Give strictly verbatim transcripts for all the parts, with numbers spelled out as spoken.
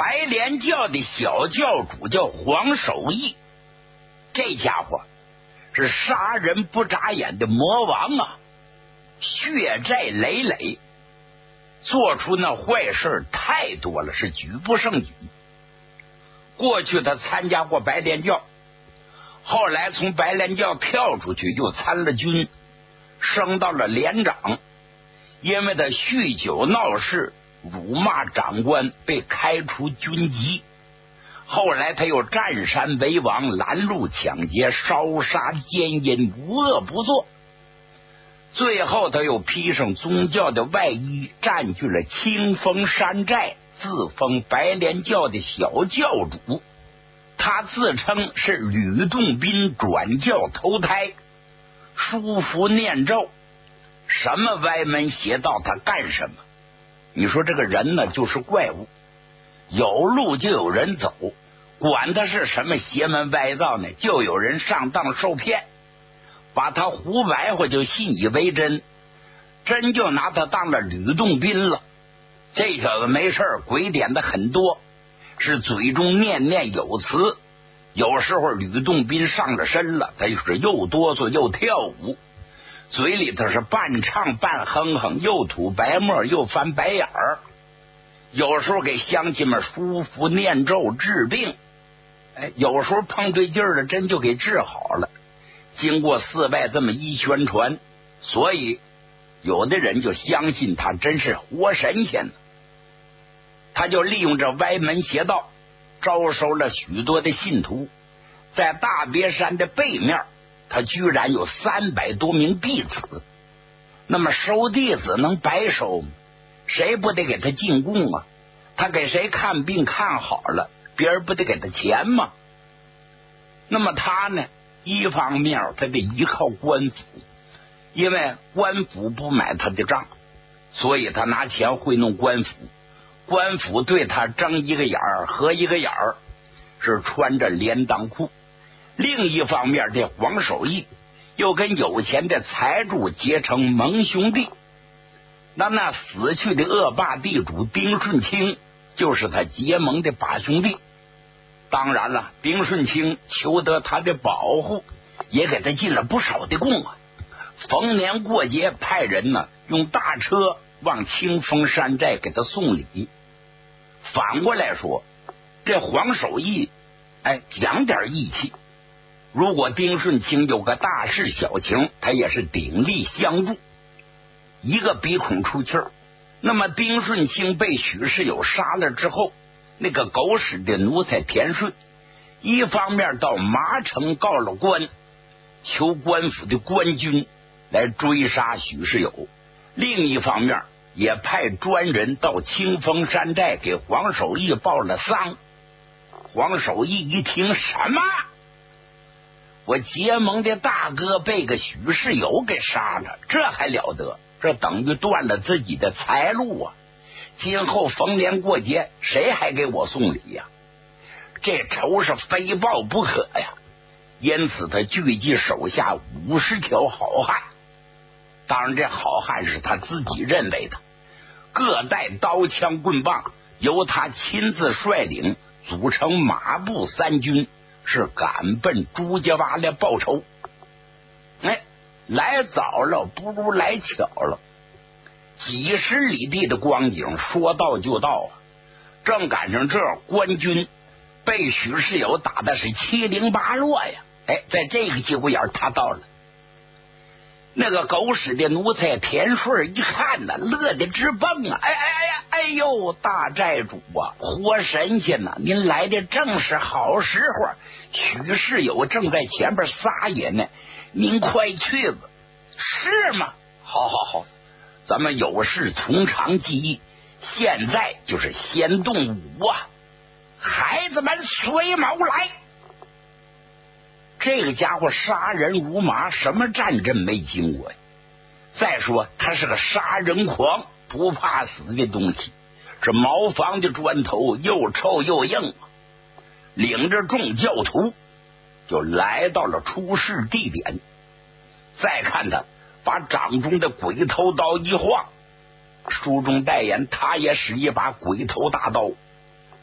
白莲教的小教主叫黄守义，这家伙是杀人不眨眼的魔王啊，血债累累，做出那坏事太多了，是举不胜举。过去他参加过白莲教，后来从白莲教跳出去，又参了军，升到了连长。因为他酗酒闹事，辱骂长官，被开除军籍。后来他又占山为王，拦路抢劫，烧杀奸淫，无恶不作。最后他又披上宗教的外衣，占据了清风山寨，自封白莲教的小教主。他自称是吕洞宾转教投胎，书符念咒，什么歪门邪道他干什么。你说这个人呢，就是怪物，有路就有人走，管他是什么邪门歪道呢，就有人上当受骗，把他胡白话就信以为真，真就拿他当了吕洞宾了。这小子没事鬼点的很多，是嘴中念念有词，有时候吕洞宾上了身了，他就是又哆嗦又跳舞，嘴里头是半唱半哼哼，又吐白沫又翻白眼儿。有时候给乡亲们舒服念咒治病，哎，有时候碰对劲儿了，真就给治好了。经过寺外这么一宣传，所以有的人就相信他真是活神仙。他就利用这歪门邪道，招收了许多的信徒。在大别山的背面，他居然有三百多名弟子。那么收弟子能白收吗？谁不得给他进贡啊？他给谁看病看好了，别人不得给他钱吗？那么他呢，一方面他得依靠官府，因为官府不买他的账，所以他拿钱会弄官府，官府对他睁一个眼儿合一个眼儿，是穿着连裆裤。另一方面，这黄守义又跟有钱的财主结成盟兄弟，那那死去的恶霸地主丁顺清就是他结盟的把兄弟。当然了，丁顺清求得他的保护，也给他进了不少的贡啊。逢年过节派人呢用大车往清风山寨给他送礼。反过来说，这黄守义哎讲点义气，如果丁顺清有个大事小情，他也是鼎力相助，一个鼻孔出气儿。那么丁顺清被许世友杀了之后，那个狗屎的奴才田顺，一方面到麻城告了官，求官府的官军来追杀许世友，另一方面也派专人到清风山寨给黄守义报了丧。黄守义一听，什么？我结盟的大哥被个许世友给杀了，这还了得？这等于断了自己的财路啊！今后逢年过节，谁还给我送礼呀？这仇是非报不可呀！因此他聚集手下五十条好汉，当然这好汉是他自己认为的，各带刀枪棍棒，由他亲自率领，组成马步三军，是赶奔朱家洼来报仇。哎，来早了不如来巧了，几十里地的光景说到就到啊！正赶上这官军被许世友打的是七零八落呀！哎，在这个节骨眼他到了。那个狗屎的奴才田顺一看呢，乐得直蹦啊！哎哎哎呀，哎呦，大寨主啊，活神仙呐、啊！您来的正是好时候，许世友正在前边撒野呢，您快去吧。是吗？好好好，咱们有事从长计议，现在就是先动武啊！孩子们随谋来。这个家伙杀人如麻，什么战阵没经过呀？再说他是个杀人狂，不怕死的东西，这茅房的砖头又臭又硬，领着众教徒就来到了出事地点。再看他把掌中的鬼头刀一晃，书中代言他也使一把鬼头大刀，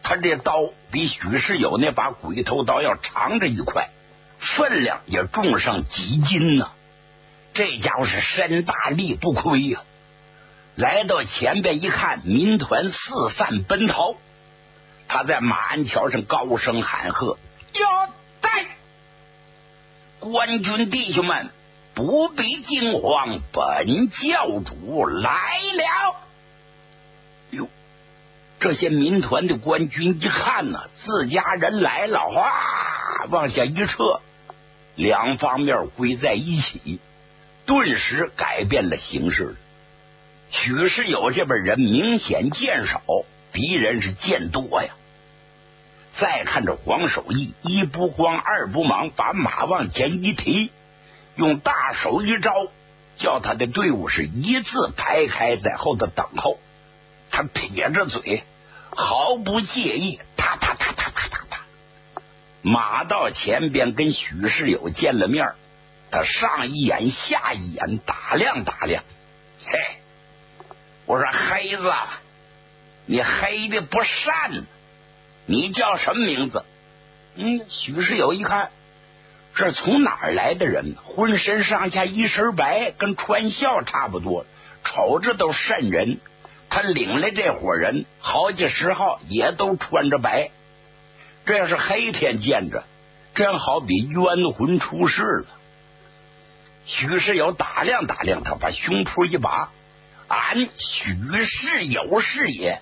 他这刀比许世友那把鬼头刀要长着一块，分量也重上几斤呢、啊。这家伙是身大力不亏呀、啊！来到前边一看，民团四散奔逃，他在马鞍桥上高声喊喝：“要带官军弟兄们，不必惊慌，本教主来了！”哟，这些民团的官军一看呢、啊，自家人来了，哗，往下一撤，两方面归在一起，顿时改变了形势。许世友这边人明显见少，敌人是见多呀。再看着黄守义，一不慌二不忙，把马往前一提，用大手一招，叫他的队伍是一字排开在后头等候。他撇着嘴，毫不介意，啪啪啪啪啪啪啪，马到前边跟许世友见了面，他上一眼下一眼打量打量，嘿，我说黑子，你黑的不善，你叫什么名字？嗯，许世友一看，这从哪儿来的人？浑身上下一身白，跟穿孝差不多，瞅着都瘆人。他领来这伙人，好几十号也都穿着白，这要是黑天见着，真好比冤魂出世了。许世友打量打量他，把胸脯一拔，俺许世友是也。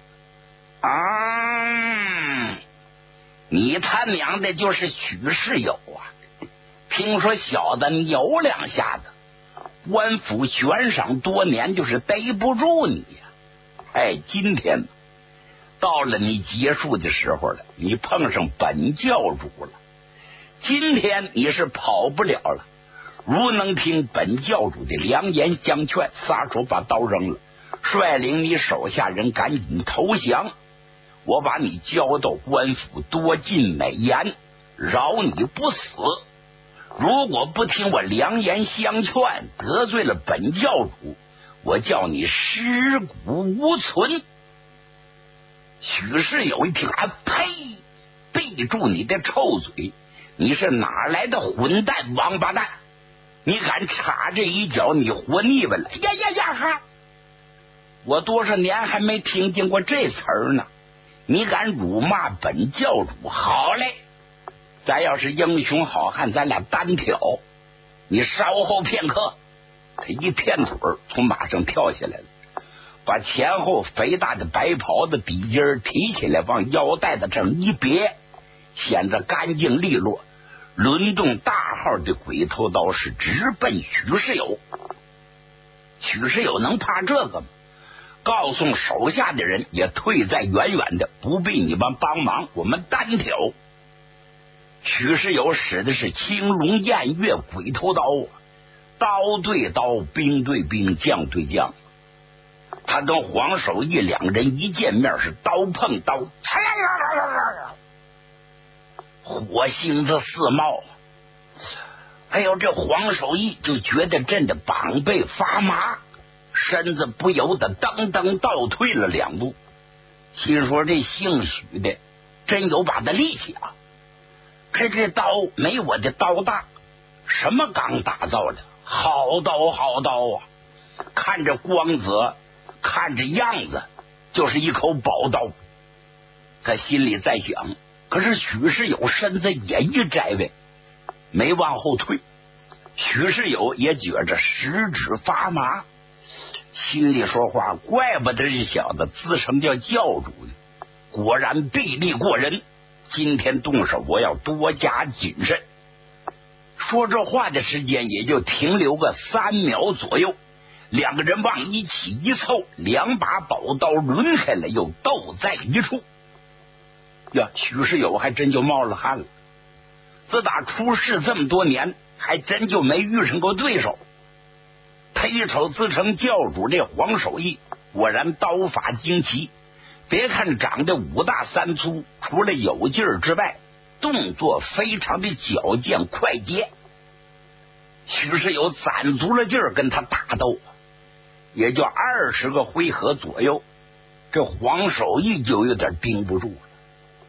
啊，你他娘的就是许世友啊！听说小子扭两下子，官府悬赏多年，就是逮不住你呀、啊！哎，今天到了你结束的时候了，你碰上本教主了。今天你是跑不了了，如能听本教主的良言相劝，撒手把刀扔了，率领你手下人赶紧投降。我把你交到官府，多尽美言，饶你不死。如果不听我良言相劝，得罪了本教主，我叫你尸骨无存。许世友一听，啊呸！闭住你的臭嘴！你是哪来的混蛋王八蛋？你敢插这一脚，你活腻歪了！呀呀呀哈！我多少年还没听见过这词儿呢！你敢辱骂本教主？好嘞，咱要是英雄好汉，咱俩单挑。你稍后片刻。他一片腿从马上跳下来了，把前后肥大的白袍子底襟提起来，往腰带子上一别，显得干净利落。轮动大号的鬼头刀是直奔许世友。许世友能怕这个吗？告诉手下的人也退在远远的，不必你们帮忙，我们单挑。许世友使的是青龙偃月鬼头刀，刀对刀，兵对兵，将对将。他跟黄守义两人一见面是刀碰刀，火星子四冒。哎呦，这黄守义就觉得震得膀背发麻，身子不由得噔噔倒退了两步，心说这姓许的真有把的力气啊！可这刀没我的刀大，什么钢打造的？好刀好刀啊！看着光泽，看着样子，就是一口宝刀。他心里在想，可是许世友身子也一摘位，没往后退。许世友也觉着食指发麻，心里说话，怪不得这小子自称叫教主呢，果然臂力过人。今天动手，我要多加谨慎。说这话的时间也就停留个三秒左右，两个人往一起一凑，两把宝刀抡开了，又斗在一处。呀，许世友还真就冒了汗了。自打出世这么多年，还真就没遇上过对手。他一瞅自称教主这黄守义，果然刀法精奇。别看长得五大三粗，除了有劲儿之外，动作非常的矫健快捷。许世友攒足了劲儿跟他打斗，也就二十个回合左右，这黄守义就有点盯不住了。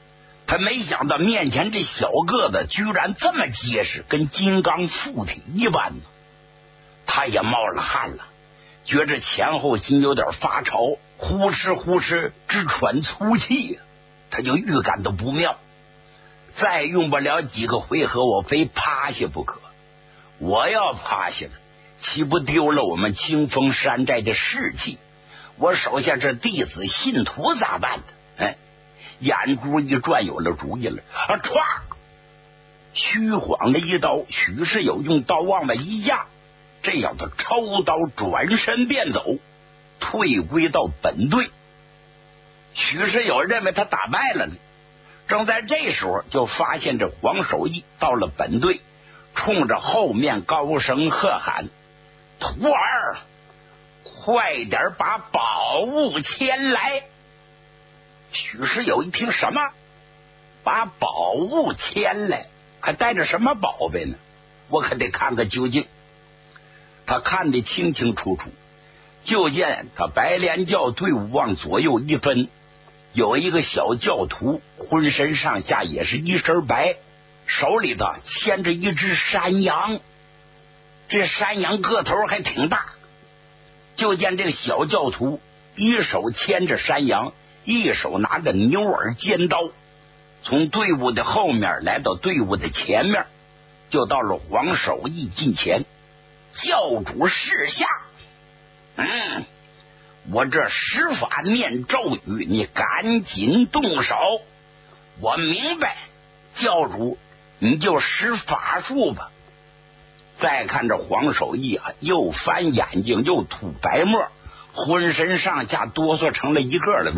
他没想到面前这小个子居然这么结实，跟金刚附体一般呢。他也冒了汗了，觉着前后心有点发潮，呼哧呼哧直喘粗气，他就预感到不妙。再用不了几个回合，我非趴下不可。我要趴下了，岂不丢了我们清风山寨的士气？我手下这弟子信徒咋办呢？哎，眼珠一转，有了主意了啊！歘，虚晃了一刀，许世友用刀往外一压，这样的抽刀转身便走，退归到本队。许世友认为他打败了呢，正在这时候就发现这黄守义到了本队，冲着后面高声喝喊：徒儿，快点把宝物牵来！许世友一听，什么？把宝物牵来？还带着什么宝贝呢？我可得看个究竟。他看得清清楚楚，就见他白莲教队伍往左右一分，有一个小教徒，浑身上下也是一身白，手里头牵着一只山羊，这山羊个头还挺大。就见这个小教徒一手牵着山羊，一手拿着牛耳尖刀，从队伍的后面来到队伍的前面，就到了黄守义近前。教主示下，嗯，我这施法念咒语，你赶紧动手。我明白，教主你就施法术吧。再看这黄守义啊，又翻眼睛又吐白沫，浑身上下哆嗦成了一个了。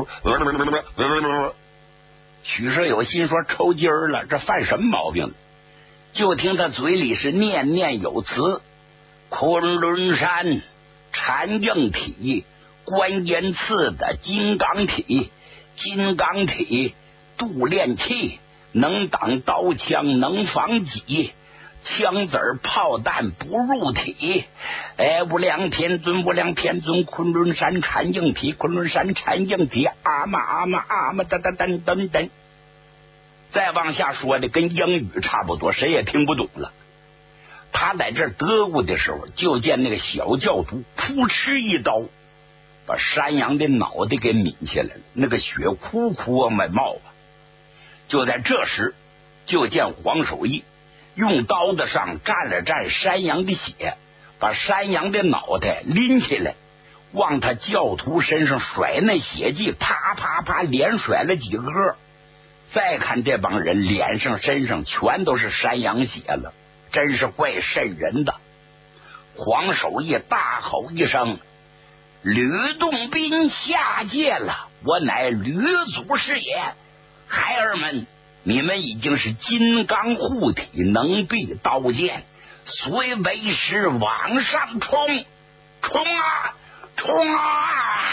许世友心说抽筋儿了，这犯什么毛病？就听他嘴里是念念有词：昆仑山禅硬体，关键刺的金刚体，金刚体度炼器，能挡刀枪，能防戟，枪子儿炮弹不入体。哎，无量天尊，无量天尊，昆仑山禅硬体，昆仑山禅硬体，阿嘛阿嘛阿嘛哒哒噔噔噔。再往下说的跟英语差不多，谁也听不懂了。他在这得咕的时候，就见那个小教徒扑哧一刀，把山羊的脑袋给抿下来了，那个血哭哭往外冒啊！就在这时，就见黄守义用刀子上蘸了蘸山羊的血，把山羊的脑袋拎起来，往他教徒身上甩那血迹，啪啪啪连甩了几个。再看这帮人脸上身上全都是山羊血了，真是怪瘆人的。黄守义大吼一声：吕洞宾下界了，我乃吕祖师也！孩儿们，你们已经是金刚护体，能避刀剑，虽为师往上冲，冲啊冲啊！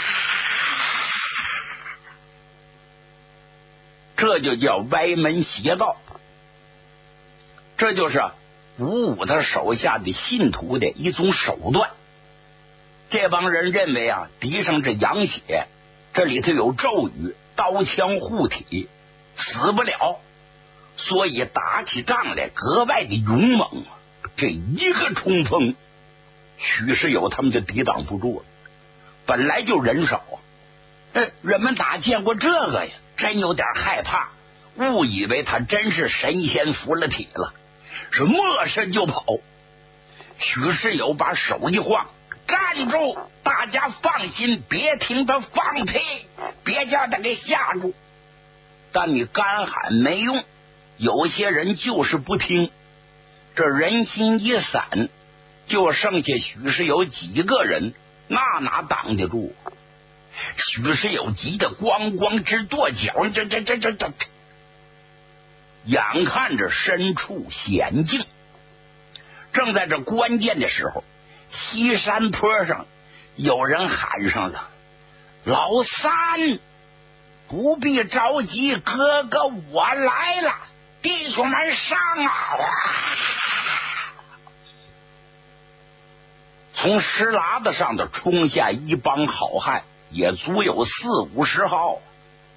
这就叫歪门邪道，这就是鼓舞他手下的信徒的一种手段。这帮人认为啊，敌上这羊血，这里头有咒语，刀枪护体，死不了，所以打起仗来格外的勇猛。这一个冲锋，许世友他们就抵挡不住了。本来就人少，哎，人们哪见过这个呀？真有点害怕，误以为他真是神仙附了体了，是没身就跑。许世友把手一晃，站住！大家放心，别听他放屁，别叫他给吓住。但你干喊没用，有些人就是不听。这人心一散，就剩下许世友几个人，那哪挡得住？许世友急得咣咣直跺脚，这这这这这，眼看着身处险境。正在这关键的时候，西山坡上有人喊上了：老三，不必着急，哥哥我来了，弟兄们上啊！从石喇子上头冲下一帮好汉，也足有四五十号。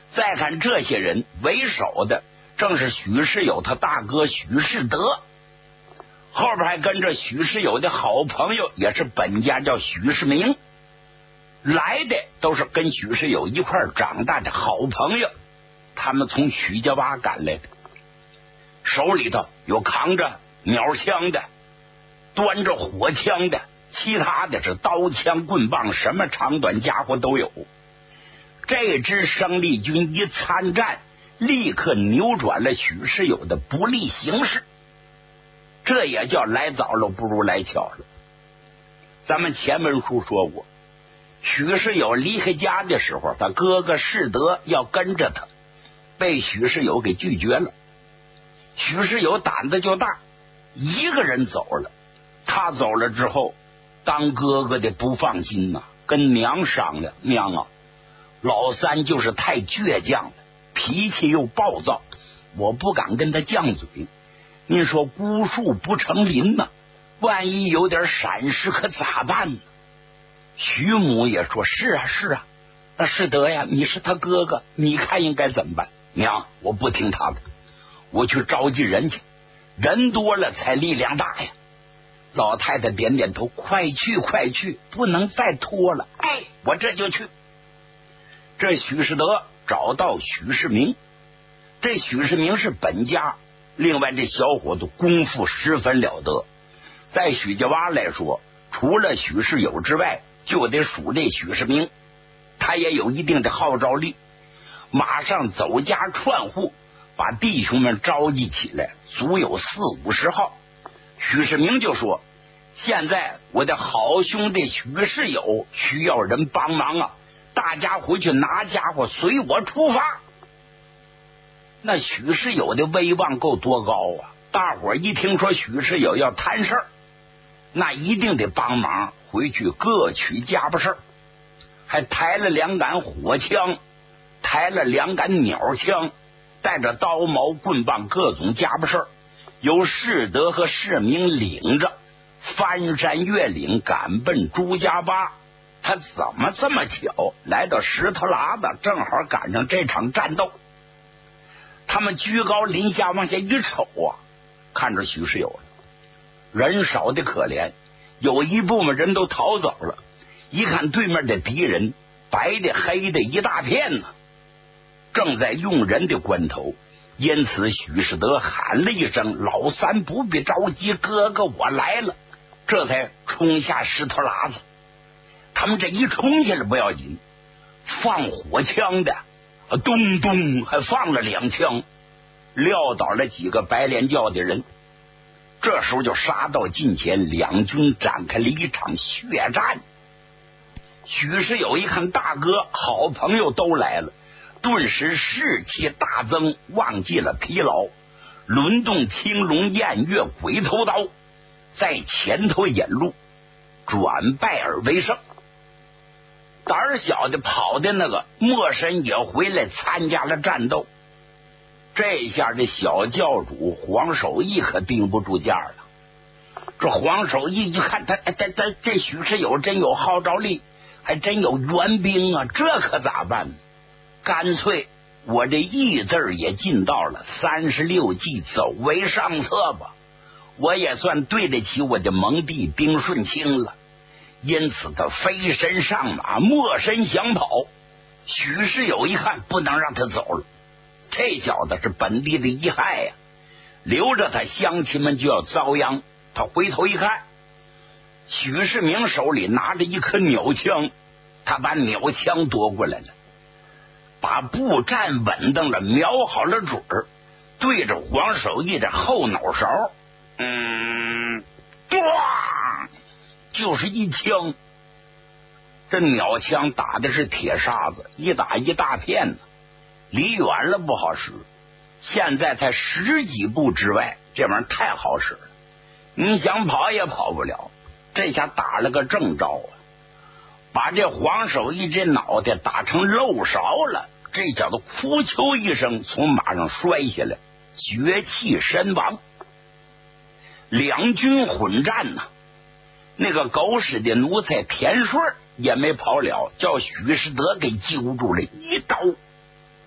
再看这些人，为首的正是许世友他大哥许世德，后边还跟着许世友的好朋友，也是本家叫许世明，来的都是跟许世友一块长大的好朋友，他们从许家洼赶来的，手里头有扛着鸟枪的，端着火枪的，其他的是刀枪棍棒，什么长短家伙都有。这支生力军一参战，立刻扭转了许世友的不利形势，这也叫来早了不如来巧了。咱们前文书说过，许世友离开家的时候，他哥哥世德要跟着他，被许世友给拒绝了。许世友胆子就大，一个人走了。他走了之后，当哥哥的不放心呐、啊，跟娘商量，娘啊，老三就是太倔强了，脾气又暴躁，我不敢跟他犟嘴。您说孤树不成林呐、啊，万一有点闪失可咋办呢？徐母也说是啊是啊，那世德呀，你是他哥哥，你看应该怎么办？娘，我不听他的，我去召集人去，人多了才力量大呀。老太太点点头，快去快去，不能再拖了。哎，我这就去。这许世德找到许世明，这许世明是本家，另外这小伙子功夫十分了得，在许家洼来说，除了许世友之外，就得数这许世明，他也有一定的号召力，马上走家串户，把弟兄们召集起来，足有四五十号。许世明就说，现在我的好兄弟许世友需要人帮忙啊，大家回去拿家伙，随我出发。那许世友的威望够多高啊，大伙一听说许世友要谈事儿，那一定得帮忙，回去各取家伙事儿，还抬了两杆火枪，抬了两杆鸟枪，带着刀矛棍棒各种家伙事儿，由世德和世明领着翻山越岭赶奔朱家洼。他怎么这么巧来到石头喇子，正好赶上这场战斗。他们居高临下往下一瞅啊，看着许世友了，人少的可怜，有一部分人都逃走了。一看对面的敌人，白的黑的一大片呢，正在用人的关头。因此许世德喊了一声，老三不必着急，哥哥我来了，这才冲下石头喇子。他们这一冲下来不要紧，放火枪的咚咚还放了两枪，撂倒了几个白莲教的人。这时候就杀到近前，两军展开了一场血战。许世友一看大哥好朋友都来了，顿时士气大增，忘记了疲劳，轮动青龙偃月鬼头刀，在前头引路，转败而为胜。胆儿小的跑的那个莫神也回来参加了战斗。这下这小教主黄守义可盯不住架了。这黄守义一看他他他这许世友真有号召力，还真有援兵啊，这可咋办呢？干脆我这义字也尽到了，三十六计走为上策吧，我也算对得起我的盟弟丁顺清了。因此他飞身上马，没身想跑。许世友一看不能让他走了，这小子是本地的遗害呀、啊，留着他乡亲们就要遭殃。他回头一看，许世明手里拿着一颗鸟枪，他把鸟枪夺过来了，把步站稳当了，瞄好了准儿，对着黄守义的后脑勺，嗯，咣，就是一枪。这鸟枪打的是铁沙子，一打一大片呢，离远了不好使，现在才十几步之外，这玩意儿太好使了，你想跑也跑不了。这下打了个正着啊，把这黄守义这脑袋打成漏勺了。这小子哭求一声，从马上摔下来，绝气身亡。两军混战呐、啊，那个狗屎的奴才田顺也没跑了，叫许世德给揪住了，一刀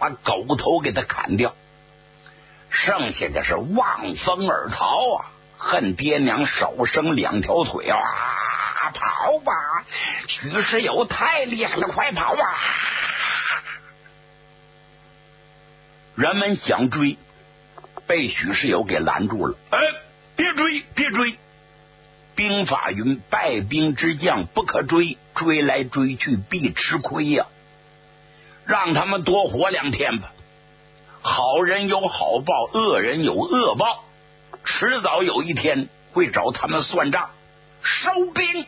把狗头给他砍掉，剩下的是望风而逃啊！恨爹娘少生两条腿啊！跑吧，许世友太厉害了，快跑啊！人们想追，被许世友给拦住了。哎，别追，别追！兵法云：败兵之将不可追，追来追去必吃亏呀、啊！让他们多活两天吧。好人有好报，恶人有恶报，迟早有一天会找他们算账。收兵！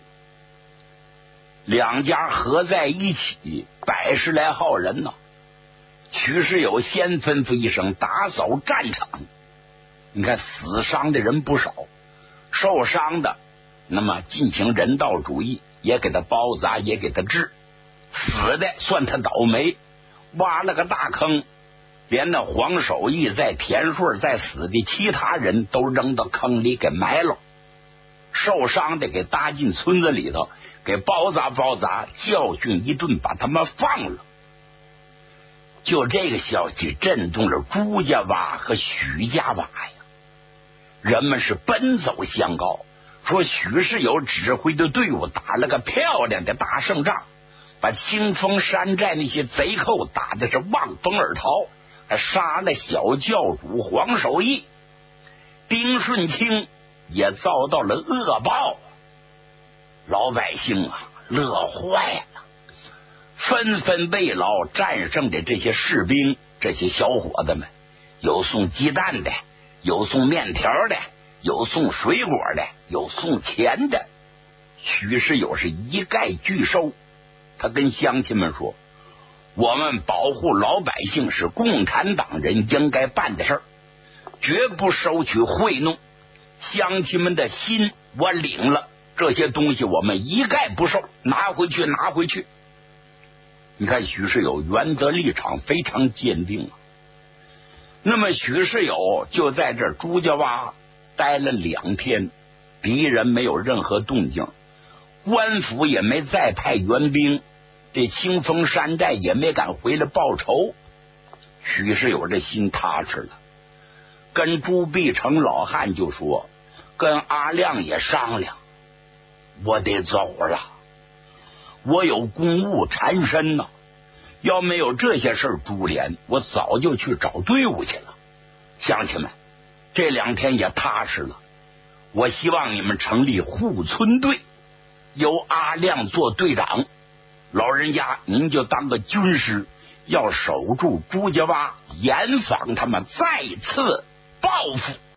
两家合在一起，百十来号人呢。许世友先吩咐一声，打扫战场。你看，死伤的人不少，受伤的那么进行人道主义，也给他包扎，也给他治。死的算他倒霉，挖了个大坑，连那黄守义在田顺在死的其他人都扔到坑里给埋了。受伤的给搭进村子里头，给包扎包扎，教训一顿，把他们放了。就这个消息震动了朱家洼和许家洼呀，人们是奔走相告，说许世友指挥的队伍打了个漂亮的大胜仗，把清风山寨那些贼寇打的是望风而逃，还杀了小教主黄守义。丁顺清也遭到了恶报，老百姓啊乐坏了，纷纷慰劳战胜的这些士兵，这些小伙子们，有送鸡蛋的，有送面条的，有送水果的，有送钱的。许世友是一概拒收，他跟乡亲们说，我们保护老百姓是共产党人应该办的事儿，绝不收取贿赂。乡亲们的心我领了，这些东西我们一概不收，拿回去拿回去。你看许世友原则立场非常坚定啊。那么许世友就在这朱家洼待了两天，敌人没有任何动静，官府也没再派援兵，这清风山寨也没敢回来报仇。许世友这心踏实了，跟朱必成老汉就说，跟阿亮也商量，我得走了，我有公务缠身呢、啊，要没有这些事儿株连，我早就去找队伍去了。乡亲们，这两天也踏实了，我希望你们成立护村队，由阿亮做队长，老人家您就当个军师，要守住朱家洼，严防他们再次报复。